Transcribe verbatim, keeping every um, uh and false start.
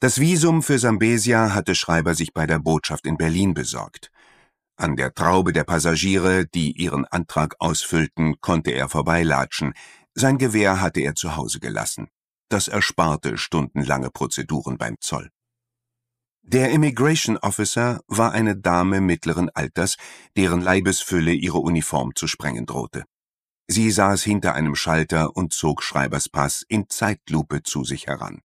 Das Visum für Sambesia hatte Schreiber sich bei der Botschaft in Berlin besorgt. An der Traube der Passagiere, die ihren Antrag ausfüllten, konnte er vorbeilatschen. Sein Gewehr hatte er zu Hause gelassen. Das ersparte stundenlange Prozeduren beim Zoll. Der Immigration Officer war eine Dame mittleren Alters, deren Leibesfülle ihre Uniform zu sprengen drohte. Sie saß hinter einem Schalter und zog Schreibers Pass in Zeitlupe zu sich heran.